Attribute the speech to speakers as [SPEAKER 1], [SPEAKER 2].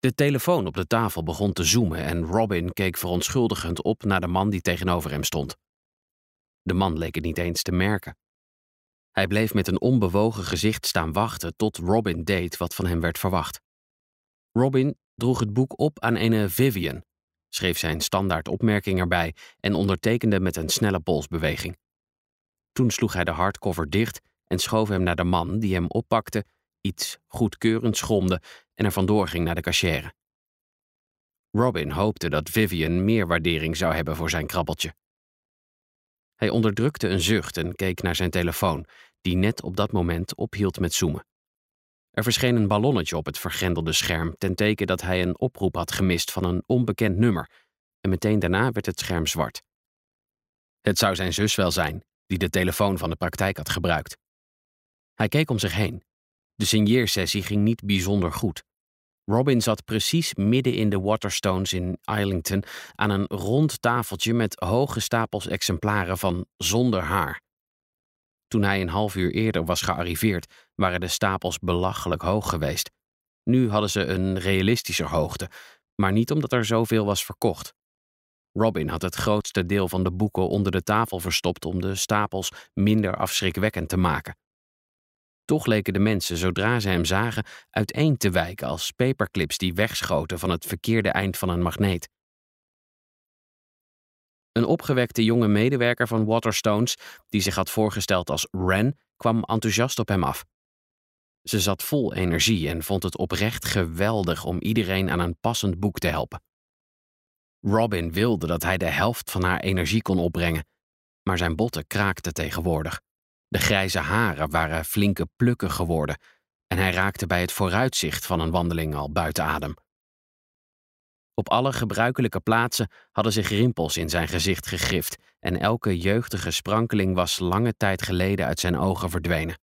[SPEAKER 1] De telefoon op de tafel begon te zoemen en Robin keek verontschuldigend op naar de man die tegenover hem stond. De man leek het niet eens te merken. Hij bleef met een onbewogen gezicht staan wachten tot Robin deed wat van hem werd verwacht. Robin droeg het boek op aan ene Vivian, schreef zijn standaard opmerking erbij en ondertekende met een snelle polsbeweging. Toen sloeg hij de hardcover dicht en schoof hem naar de man die hem oppakte, iets goedkeurend schromde en er vandoor ging naar de cachère. Robin hoopte dat Vivian meer waardering zou hebben voor zijn krabbeltje. Hij onderdrukte een zucht en keek naar zijn telefoon, die net op dat moment ophield met zoemen. Er verscheen een ballonnetje op het vergrendelde scherm ten teken dat hij een oproep had gemist van een onbekend nummer en meteen daarna werd het scherm zwart. Het zou zijn zus wel zijn, die de telefoon van de praktijk had gebruikt. Hij keek om zich heen. De signeersessie ging niet bijzonder goed. Robin zat precies midden in de Waterstones in Islington aan een rond tafeltje met hoge stapels exemplaren van Zonder Haar. Toen hij een half uur eerder was gearriveerd, waren de stapels belachelijk hoog geweest. Nu hadden ze een realistischer hoogte, maar niet omdat er zoveel was verkocht. Robin had het grootste deel van de boeken onder de tafel verstopt om de stapels minder afschrikwekkend te maken. Toch leken de mensen, zodra ze hem zagen, uiteen te wijken als paperclips die wegschoten van het verkeerde eind van een magneet. Een opgewekte jonge medewerker van Waterstones, die zich had voorgesteld als Wren, kwam enthousiast op hem af. Ze zat vol energie en vond het oprecht geweldig om iedereen aan een passend boek te helpen. Robin wilde dat hij de helft van haar energie kon opbrengen, maar zijn botten kraakten tegenwoordig. De grijze haren waren flinke plukken geworden en hij raakte bij het vooruitzicht van een wandeling al buiten adem. Op alle gebruikelijke plaatsen hadden zich rimpels in zijn gezicht gegrift en elke jeugdige sprankeling was lange tijd geleden uit zijn ogen verdwenen.